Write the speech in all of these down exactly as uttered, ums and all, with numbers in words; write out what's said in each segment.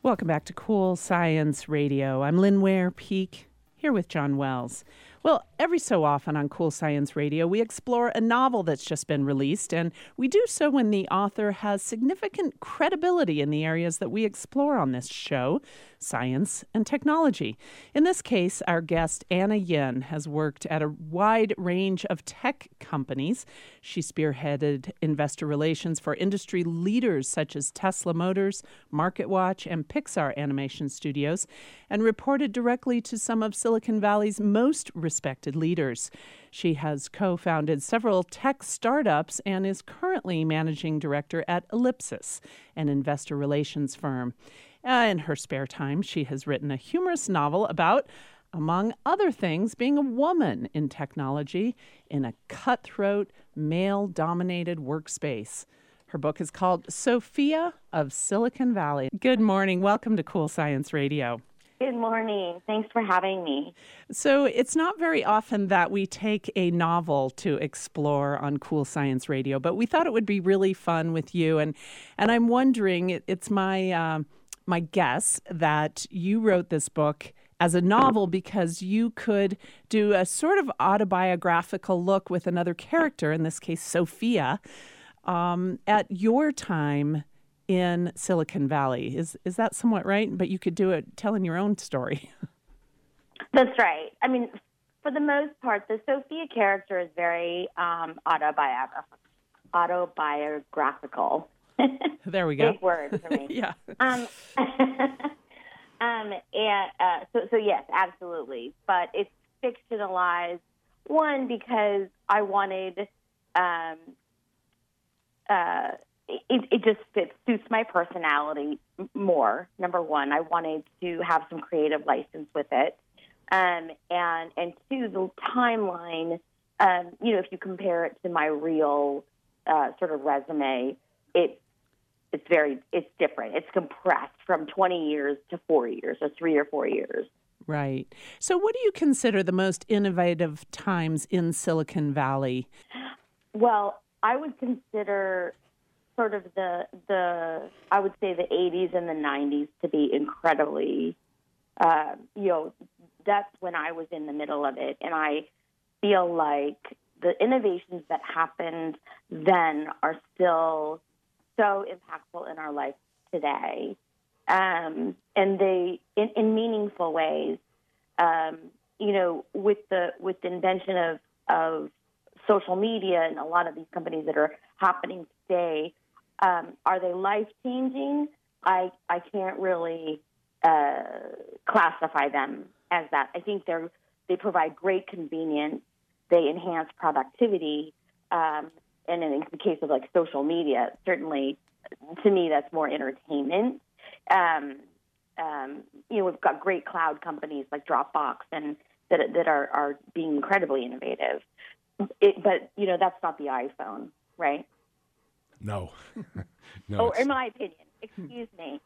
Welcome back to Cool Science Radio. I'm Lynn Ware Peak, here with John Wells. Well, every so often on Cool Science Radio, we explore a novel that's just been released, and we do so when the author has significant credibility in the areas that we explore on this show, science and technology. In this case, our guest, Anna Yin, has worked at a wide range of tech companies. She spearheaded investor relations for industry leaders such as Tesla Motors, MarketWatch, and Pixar Animation Studios, and reported directly to some of Silicon Valley's most respected leaders. She has co-founded several tech startups and is currently managing director at Ellipsis, an investor relations firm. Uh, in her spare time, she has written a humorous novel about, among other things, being a woman in technology in a cutthroat, male-dominated workspace. Her book is called Sophia of Silicon Valley. Good morning. Welcome to Cool Science Radio. Good morning. Thanks for having me. So it's not very often that we take a novel to explore on Cool Science Radio, but we thought it would be really fun with you. And and I'm wondering, it, it's my uh, my guess that you wrote this book as a novel because you could do a sort of autobiographical look with another character, in this case, Sophia, um, at your time in Silicon Valley. Is is that somewhat right? But you could do it telling your own story. That's right. I mean, for the most part, the Sophia character is very um, autobiographical. Autobiographical. There we go. Big word for me. Yeah. Um, um, and uh, so, so yes, absolutely. But it's fictionalized. One, because I wanted. Um, uh, It, it just fits, suits my personality more. Number one, I wanted to have some creative license with it. Um, and, and two, the timeline, um, you know, if you compare it to my real uh, sort of resume, it, it's very, it's different. It's compressed from twenty years to four years, or three or four years. Right. So what do you consider the most innovative times in Silicon Valley? Well, I would consider sort of the, the I would say the eighties and the nineties to be incredibly, uh, you know, that's when I was in the middle of it. And I feel like the innovations that happened then are still so impactful in our life today. Um, and they, in, in meaningful ways, um, you know, with the, with the invention of, of social media and a lot of these companies that are happening today, Um, are they life-changing? I I can't really uh, classify them as that. I think they're they provide great convenience. They enhance productivity, um, and in the case of like social media, certainly to me that's more entertainment. Um, um, you know, we've got great cloud companies like Dropbox and that that are, are being incredibly innovative. It, but you know, that's not the iPhone, right? No. no. Oh, in my opinion. Excuse me.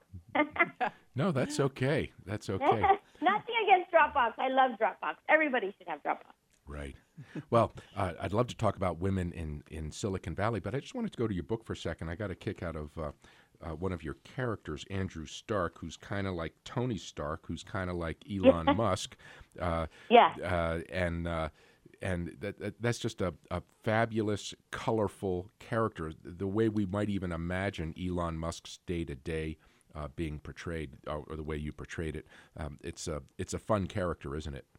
No, that's okay. That's okay. Nothing against Dropbox. I love Dropbox. Everybody should have Dropbox. Right. Well, uh, I'd love to talk about women in, in Silicon Valley, but I just wanted to go to your book for a second. I got a kick out of uh, uh, one of your characters, Andrew Stark, who's kind of like Tony Stark, who's kind of like Elon Musk. Uh, yeah. Uh, and... Uh, And that, that that's just a, a fabulous, colorful character, the way we might even imagine Elon Musk's day-to-day uh, being portrayed, or, or the way you portrayed it. Um, it's a it's a fun character, isn't it?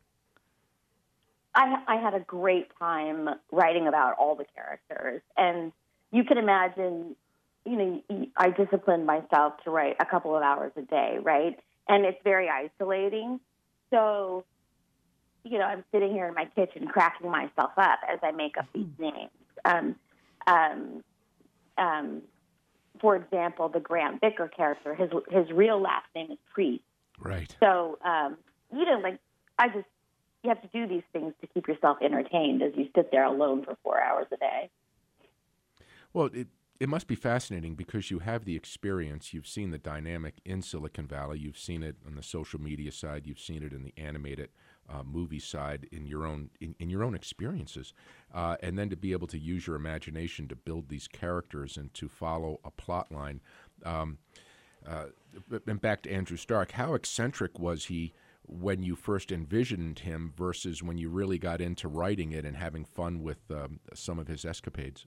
I, I had a great time writing about all the characters. And you can imagine, you know, I disciplined myself to write a couple of hours a day, right? And it's very isolating. So... you know, I'm sitting here in my kitchen cracking myself up as I make up these names. Um, um, um, for example, the Graham Vicker character, his his real last name is Priest. Right. So, um, you know, like, I just, you have to do these things to keep yourself entertained as you sit there alone for four hours a day. Well, it, it must be fascinating because you have the experience. You've seen the dynamic in Silicon Valley. You've seen it on the social media side. You've seen it in the animated uh, movie side in your own in, in your own experiences. Uh, and then to be able to use your imagination to build these characters and to follow a plot line. Um, Uh, and back to Andrew Stark, how eccentric was he when you first envisioned him versus when you really got into writing it and having fun with um, some of his escapades?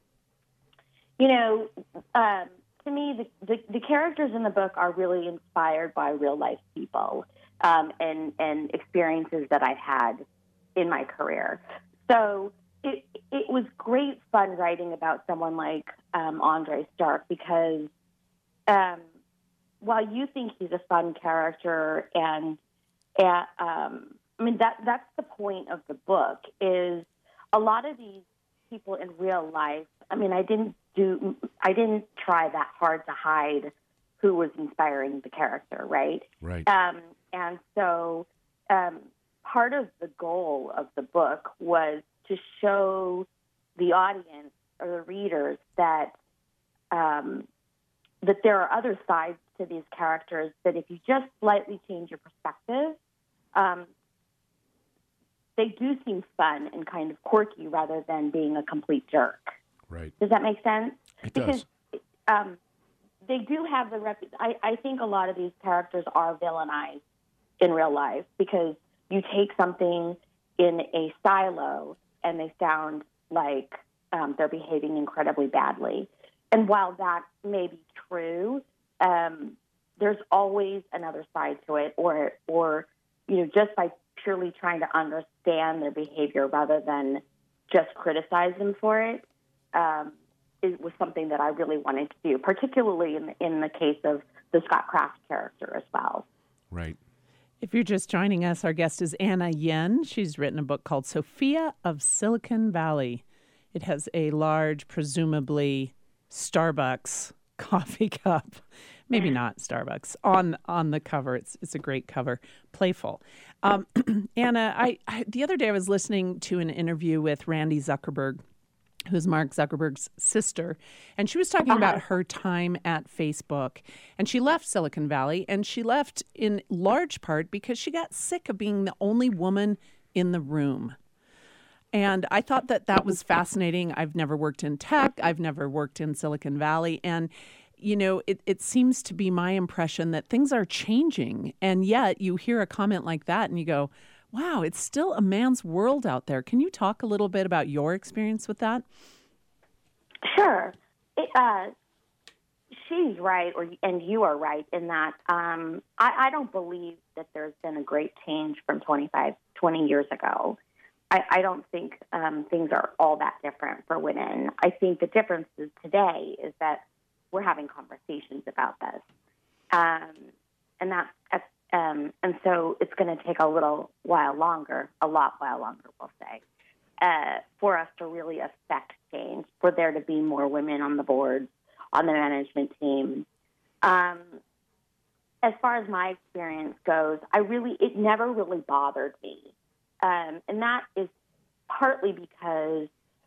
You know, um, to me, the, the, the characters in the book are really inspired by real-life people um, and, and experiences that I've had in my career. So it, it was great fun writing about someone like um, Andre Stark because um, while you think he's a fun character and, and um, I mean, that that's the point of the book is a lot of these people in real life. I mean, I didn't do, I didn't try that hard to hide who was inspiring the character, right? Right. Um, and so um, part of the goal of the book was to show the audience or the readers that um, that there are other sides to these characters that if you just slightly change your perspective, um, they do seem fun and kind of quirky rather than being a complete jerk. Right. Does that make sense? It because, does. Um, they do have the rep. I, I think a lot of these characters are villainized in real life because you take something in a silo and they sound like um, they're behaving incredibly badly. And while that may be true, um, there's always another side to it, or, or you know, just by purely trying to understand their behavior rather than just criticize them for it, um, it was something that I really wanted to do, particularly in the, in the case of the Scott Kraft character as well. Right. If you're just joining us, our guest is Anna Yen. She's written a book called Sophia of Silicon Valley. It has a large, presumably Starbucks coffee cup. Maybe not Starbucks on on the cover. It's it's a great cover, playful. Um, Anna, I, I the other day I was listening to an interview with Randy Zuckerberg, who's Mark Zuckerberg's sister, and she was talking Uh-huh. about her time at Facebook. And she left Silicon Valley, and she left in large part because she got sick of being the only woman in the room. And I thought that that was fascinating. I've never worked in tech. I've never worked in Silicon Valley. And, you know, it, it seems to be my impression that things are changing. And yet you hear a comment like that and you go, wow, it's still a man's world out there. Can you talk a little bit about your experience with that? Sure. It, uh, she's right, or and you are right in that um, I, I don't believe that there's been a great change from twenty-five, twenty years ago. I, I don't think um, things are all that different for women. I think the difference is today is that we're having conversations about this. Um, and that, um, and so it's going to take a little while longer, a lot while longer, we'll say, uh, for us to really affect change, for there to be more women on the boards, on the management team. Um, as far as my experience goes, I really, it never really bothered me. Um, and that is partly because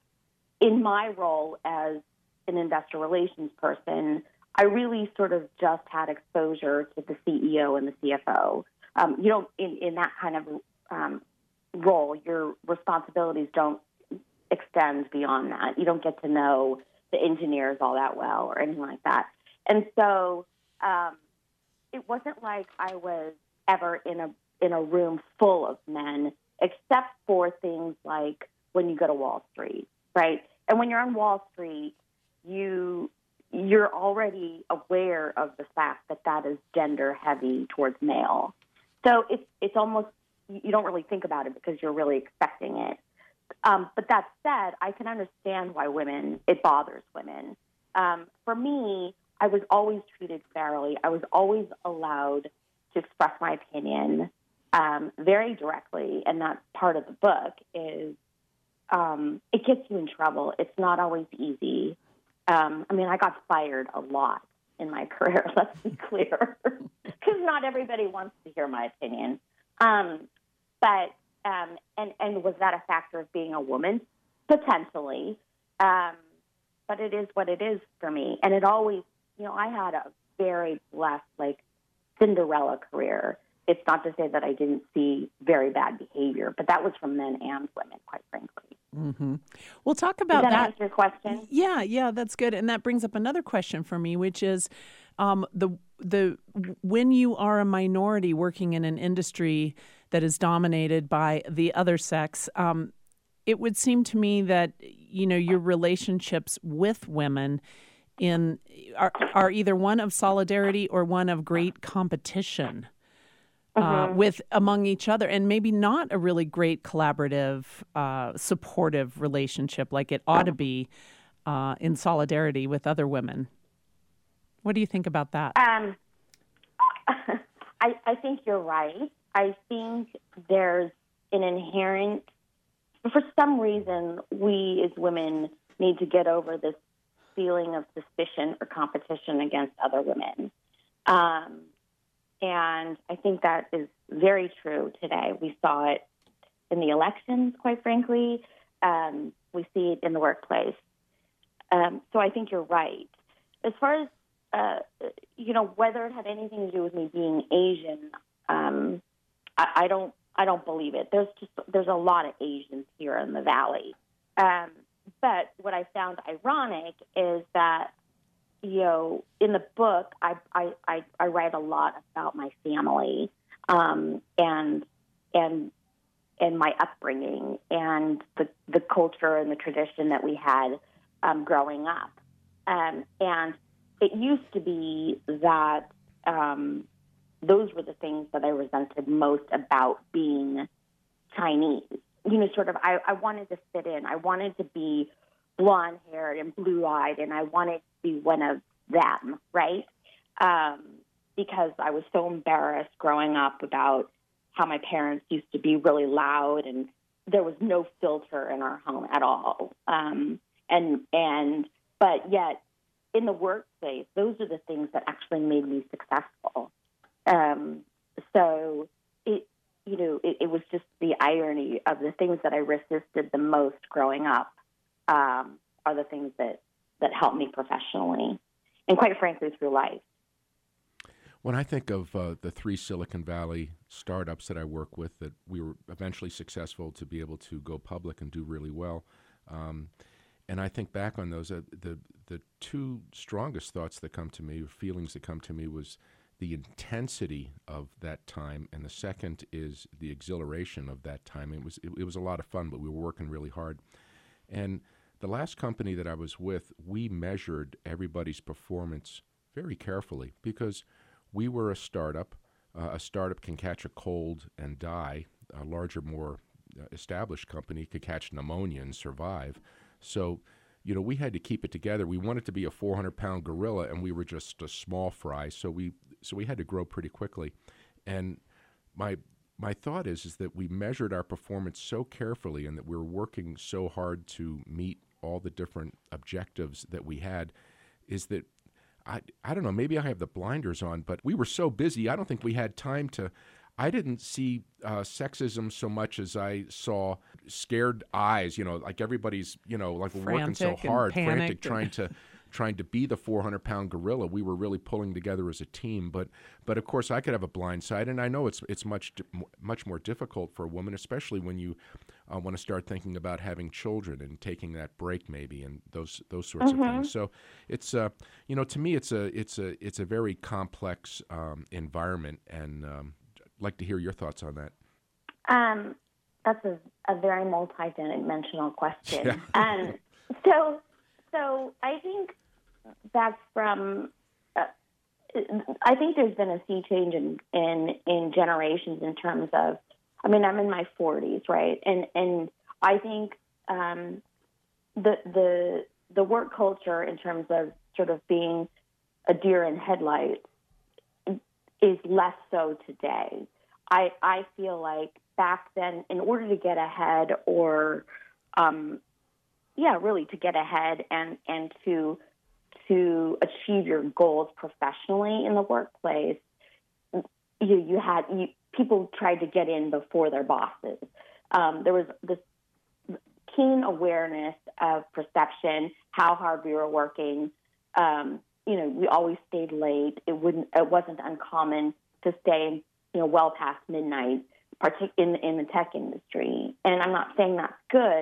in my role as an investor relations person, I really sort of just had exposure to the C E O and the C F O. Um, you know, in, in that kind of um, role, your responsibilities don't extend beyond that. You don't get to know the engineers all that well or anything like that. And so um, it wasn't like I was ever in a in a room full of men, except for things like when you go to Wall Street, right? And when you're on Wall Street, you, you're already aware of the fact that that is gender heavy towards male. So it's, it's almost, you don't really think about it because you're really expecting it. Um, but that said, I can understand why women, it bothers women. Um, for me, I was always treated fairly. I was always allowed to express my opinion Um, very directly, and that's part of the book, is um, it gets you in trouble. It's not always easy. Um, I mean, I got fired a lot in my career, let's be clear, because not everybody wants to hear my opinion. Um, but, um, and, and was that a factor of being a woman? Potentially. Um, but it is what it is for me. And it always, you know, I had a very blessed, like, Cinderella career. It's not to say that I didn't see very bad behavior, but that was from men and women, quite frankly. Mm-hmm. We'll talk about Does that, that. answer your question? Yeah, yeah, that's good. And that brings up another question for me, which is um, the the when you are a minority working in an industry that is dominated by the other sex, um, it would seem to me that you know your relationships with women in are are either one of solidarity or one of great competition. Uh, Mm-hmm. with among each other, and maybe not a really great collaborative, uh, supportive relationship like it ought to be uh, in solidarity with other women. What do you think about that? Um, I, I think you're right. I think there's an inherent, for some reason, we as women need to get over this feeling of suspicion or competition against other women. Um, And I think that is very true today. We saw it in the elections, quite frankly. Um, we see it in the workplace. Um, so I think you're right. As far as, uh, you know, whether it had anything to do with me being Asian, um, I, I don't I don't believe it. There's just there's a lot of Asians here in the Valley. Um, but what I found ironic is that, you know, in the book, I, I, I, I write a lot about my family um, and and and my upbringing and the, the culture and the tradition that we had um, growing up. Um, and it used to be that um, those were the things that I resented most about being Chinese. You know, sort of, I, I wanted to fit in. I wanted to be blonde-haired and blue-eyed, and I wanted to be one of them, right? Um, because I was so embarrassed growing up about how my parents used to be really loud, and there was no filter in our home at all. Um, and and but yet, in the workplace, those are the things that actually made me successful. Um, so it, you know, it, it was just the irony of the things that I resisted the most growing up. Um, are the things that, that help me professionally and, quite frankly, through life. When I think of uh, the three Silicon Valley startups that I work with that we were eventually successful to be able to go public and do really well, um, and I think back on those, uh, the the two strongest thoughts that come to me, or feelings that come to me, was the intensity of that time, and the second is the exhilaration of that time. It was it, it was a lot of fun, but we were working really hard. And the last company that I was with, we measured everybody's performance very carefully because we were a startup. Uh, a startup can catch a cold and die. A larger, more uh, established company could catch pneumonia and survive. So, you know, we had to keep it together. We wanted to be a four hundred pound gorilla, and we were just a small fry. So we so we had to grow pretty quickly. And my My thought is is that we measured our performance so carefully and that we were working so hard to meet all the different objectives that we had, is that I I don't know, maybe I have the blinders on, but we were so busy, I don't think we had time to, I didn't see uh, sexism so much as I saw scared eyes, you know, like everybody's, you know, like we're working so Frantic and hard, panicked frantic, and- trying to trying to be the four hundred pound gorilla. We were really pulling together as a team, but but of course I could have a blind side, and I know it's it's much di- much more difficult for a woman, especially when you uh, want to start thinking about having children and taking that break maybe, and those those sorts Mm-hmm. of things. So it's uh you know to me it's a it's a it's a very complex um, environment, and um, I'd like to hear your thoughts on that. Um, that's a, a very multi-dimensional question. Yeah. Um, so, so I think that's from. Uh, I think there's been a sea change in, in in generations in terms of. I mean, I'm in my forties, right? And and I think um, the the the work culture in terms of sort of being a deer in headlights is less so today. I I feel like back then, in order to get ahead, or um, yeah, really to get ahead and and to to achieve your goals professionally in the workplace, you you had you, people tried to get in before their bosses. Um, there was this keen awareness of perception, how hard we were working. Um, you know, we always stayed late. It wouldn't. It wasn't uncommon to stay, you know, well past midnight, partic- in in the tech industry. And I'm not saying that's good,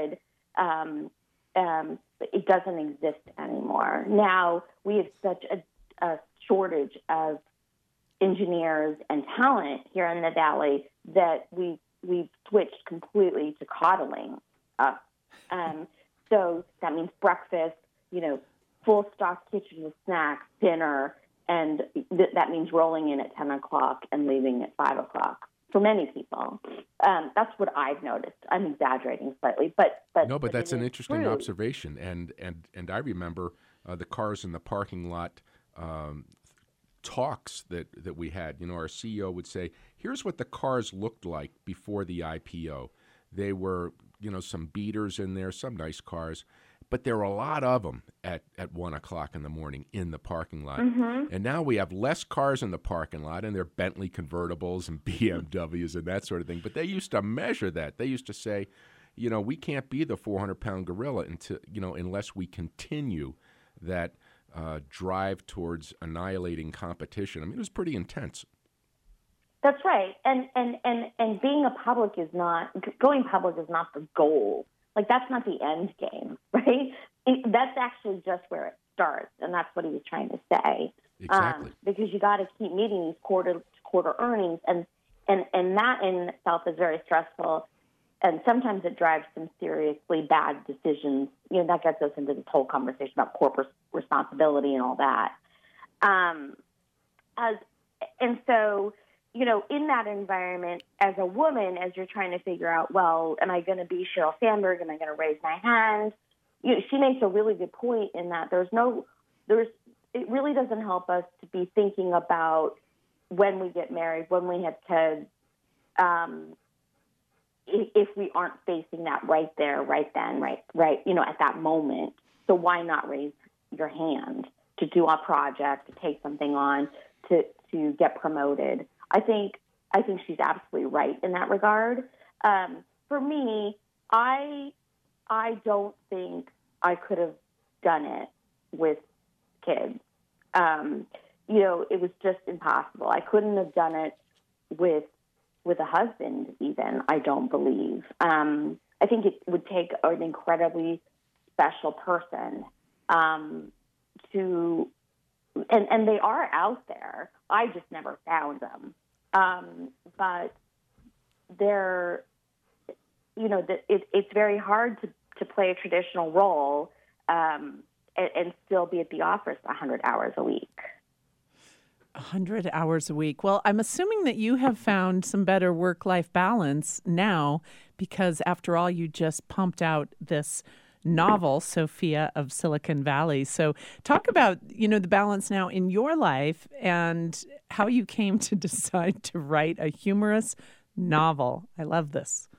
um, um, it doesn't exist anymore. Now we have such a, a shortage of engineers and talent here in the Valley that we we've switched completely to coddling us. Um, so that means breakfast, you know, full stock kitchen with snacks, dinner, and th- that means rolling in at ten o'clock and leaving at five o'clock for many people. Um, that's what I've noticed. I'm exaggerating slightly, but but no, but, but that's it an is interesting true. observation, and and and I remember uh, the cars in the parking lot. Um, talks that, that we had. You know, our C E O would say, here's what the cars looked like before the I P O. They were, you know, some beaters in there, some nice cars, but there were a lot of them at, at one o'clock in the morning in the parking lot. Mm-hmm. And now we have less cars in the parking lot, and they're Bentley convertibles and B M Ws and that sort of thing. But they used to measure that. They used to say, you know, we can't be the four hundred pound gorilla until, you know, unless we continue that Uh, drive towards annihilating competition. I mean, it was pretty intense. That's right, and and and and being a public is not going public is not the goal. Like that's not the end game, right? It, that's actually just where it starts, and that's what he was trying to say. Exactly. Um, because you got to keep meeting these quarter to quarter earnings, and and and that in itself is very stressful. And sometimes it drives some seriously bad decisions. You know, that gets us into this whole conversation about corporate responsibility and all that. Um, as and so, you know, in that environment, as a woman, as you're trying to figure out, well, am I going to be Sheryl Sandberg? Am I going to raise my hand? You know, she makes a really good point in that there's no, there's, it really doesn't help us to be thinking about when we get married, when we have kids, um, if we aren't facing that right there, right then, right, right, you know, at that moment. So why not raise your hand to do a project, to take something on, to to get promoted? I think I think she's absolutely right in that regard. Um, for me, I I don't think I could have done it with kids. Um, you know, it was just impossible. I couldn't have done it with. with a husband even, I don't believe. Um, I think it would take an incredibly special person um, to, and, and they are out there. I just never found them. Um, but they're, you know, the, it, it's very hard to, to play a traditional role um, and, and still be at the office one hundred hours a week. one hundred hours a week. Well, I'm assuming that you have found some better work-life balance now because, after all, you just pumped out this novel, Sophia of Silicon Valley. So talk about, you know, the balance now in your life and how you came to decide to write a humorous novel. I love this.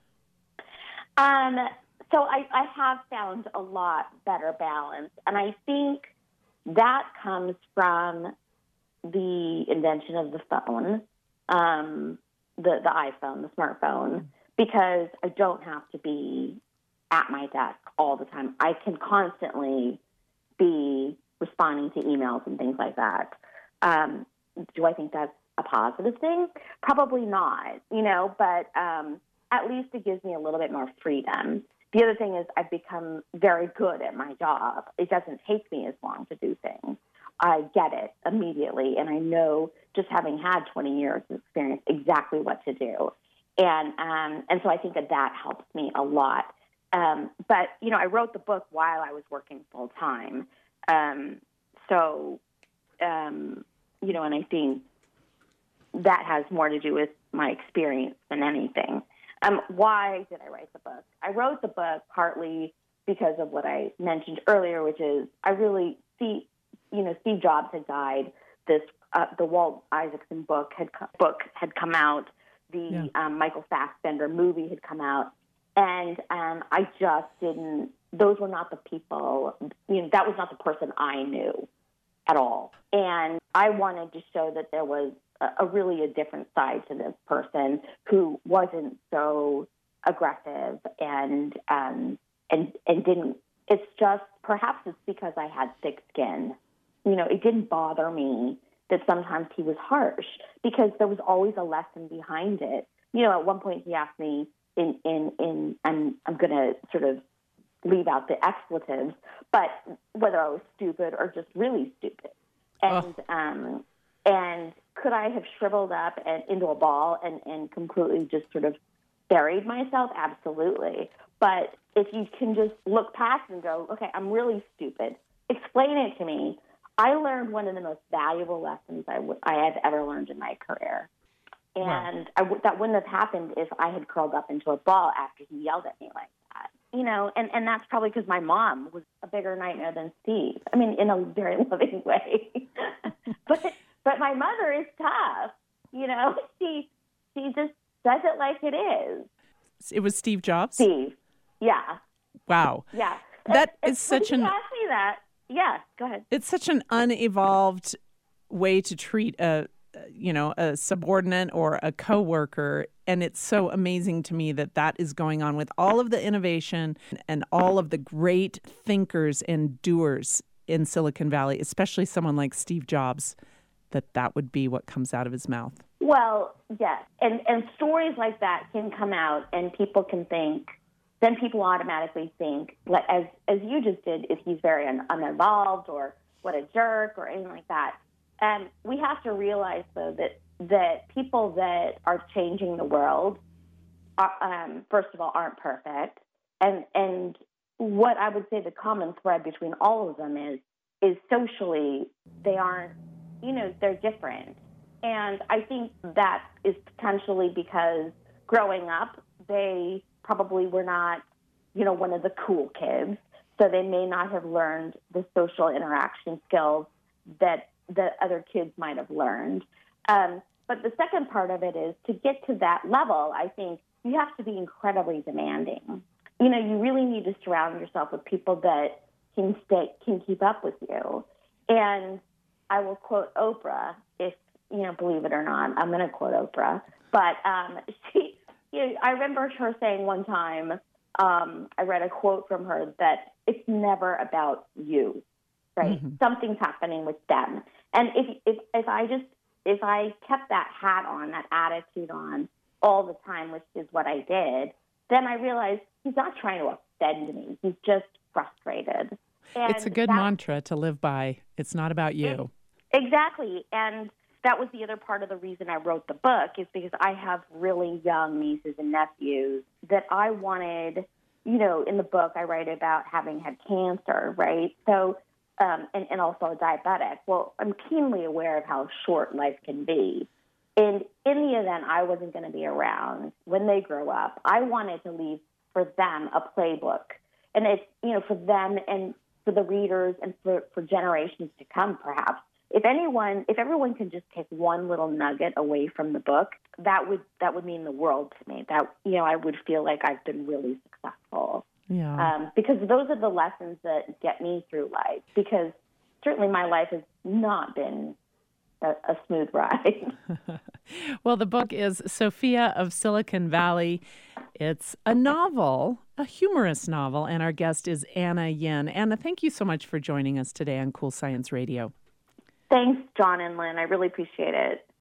Um, so I, I have found a lot better balance, and I think that comes from the invention of the phone, um, the, the iPhone, the smartphone, because I don't have to be at my desk all the time. I can constantly be responding to emails and things like that. Um, do I think that's a positive thing? Probably not, you know, but um, at least it gives me a little bit more freedom. The other thing is I've become very good at my job. It doesn't take me as long to do things. I get it immediately, and I know, just having had twenty years of experience, exactly what to do. And um, and so I think that that helps me a lot. Um, but, you know, I wrote the book while I was working full time. Um, so, um, you know, and I think that has more to do with my experience than anything. Um, why did I write the book? I wrote the book partly because of what I mentioned earlier, which is I really see, you know, Steve Jobs had died. This uh, the Walt Isaacson book had co- book had come out. The yeah. um, Michael Fassbender movie had come out, and um, I just didn't. Those were not the people. You know, that was not the person I knew at all. And I wanted to show that there was a, a really a different side to this person who wasn't so aggressive and um, and and didn't. It's just perhaps it's because I had thick skin. You know, it didn't bother me that sometimes he was harsh because there was always a lesson behind it. You know, at one point he asked me in, in, in I'm, I'm going to sort of leave out the expletives, but whether I was stupid or just really stupid. And oh. um, and could I have shriveled up and into a ball and, and completely just sort of buried myself? Absolutely. But if you can just look past and go, okay, I'm really stupid, explain it to me. I learned one of the most valuable lessons I, w- I have ever learned in my career. And wow. I w- that wouldn't have happened if I had curled up into a ball after he yelled at me like that. You know, and, and that's probably because my mom was a bigger nightmare than Steve. I mean, in a very loving way. but but my mother is tough. You know, she she just says it like it is. It was Steve Jobs? Steve. Yeah. Wow. Yeah. That and, is such an... an... When you asked me that, yeah, go ahead. It's such an unevolved way to treat a, you know, a subordinate or a coworker. And it's so amazing to me that that is going on with all of the innovation and all of the great thinkers and doers in Silicon Valley, especially someone like Steve Jobs, that that would be what comes out of his mouth. Well, yes. And, and stories like that can come out and people can think, then people automatically think, as as you just did, if he's very un- uninvolved or what a jerk or anything like that. And we have to realize, though, that that people that are changing the world, are, um, first of all, aren't perfect. And and what I would say the common thread between all of them is is socially they aren't, you know, they're different. And I think that is potentially because growing up, they probably were not, you know, one of the cool kids. So they may not have learned the social interaction skills that that other kids might have learned. Um, but the second part of it is to get to that level, I think you have to be incredibly demanding. You know, you really need to surround yourself with people that can stay, can keep up with you. And I will quote Oprah, if, you know, believe it or not, I'm going to quote Oprah. But um, she, you know, I remember her saying one time, um, I read a quote from her that it's never about you, right? Mm-hmm. Something's happening with them. And if, if if I just, if I kept that hat on, that attitude on all the time, which is what I did, then I realized he's not trying to offend me. He's just frustrated. And it's a good mantra to live by. It's not about you. It, exactly. And that was the other part of the reason I wrote the book, is because I have really young nieces and nephews that I wanted, you know, in the book I write about having had cancer, right? So, um, and, and also a diabetic. Well, I'm keenly aware of how short life can be. And in the event I wasn't going to be around when they grow up, I wanted to leave for them a playbook. And it's, you know, for them and for the readers and for, for generations to come, perhaps. If anyone, if everyone can just take one little nugget away from the book, that would that would mean the world to me. That, you know, I would feel like I've been really successful. Yeah. Um, because those are the lessons that get me through life. Because certainly my life has not been a, a smooth ride. Well, the book is Sophia of Silicon Valley. It's a novel, a humorous novel, and our guest is Anna Yin. Anna, thank you so much for joining us today on Cool Science Radio. Thanks, John and Lynn. I really appreciate it.